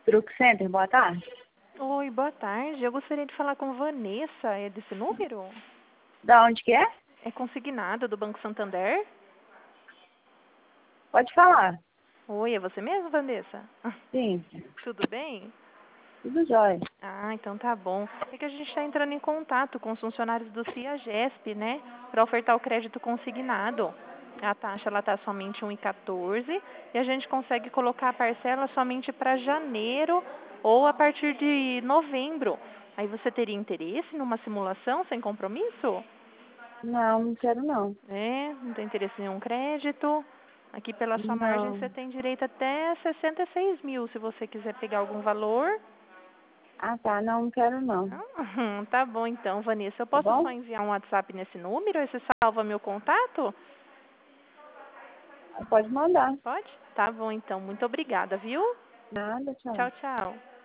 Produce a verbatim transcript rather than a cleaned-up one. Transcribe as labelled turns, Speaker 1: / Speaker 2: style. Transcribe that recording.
Speaker 1: Truque Center, boa tarde.
Speaker 2: Oi, boa tarde. Eu gostaria de falar com Vanessa. É desse número?
Speaker 1: Da onde que é?
Speaker 2: É consignado do Banco Santander?
Speaker 1: Pode falar.
Speaker 2: Oi, é você mesmo, Vanessa?
Speaker 1: Sim,
Speaker 2: Tudo bem?
Speaker 1: tudo jóia.
Speaker 2: Ah, então tá bom. É que a gente está entrando em contato com os funcionários do CIAGESP, né? Para ofertar o crédito consignado. A taxa ela está somente um vírgula quatorze e a gente consegue colocar a parcela somente para janeiro ou a partir de novembro. Aí você teria interesse numa simulação sem compromisso?
Speaker 1: Não, não quero não.
Speaker 2: É, não tem interesse em nenhum crédito. Aqui pela sua margem
Speaker 1: Não.
Speaker 2: você tem direito até sessenta e seis mil, se você quiser pegar algum valor.
Speaker 1: Ah, tá, não, não quero não.
Speaker 2: Não? Tá bom então, Vanessa. Eu
Speaker 1: Tá
Speaker 2: posso só
Speaker 1: bom?
Speaker 2: enviar um WhatsApp nesse número? Aí você salva meu contato?
Speaker 1: Pode mandar.
Speaker 2: Pode? Tá bom então. Muito obrigada, viu?
Speaker 1: Nada, tchau.
Speaker 2: Tchau, tchau.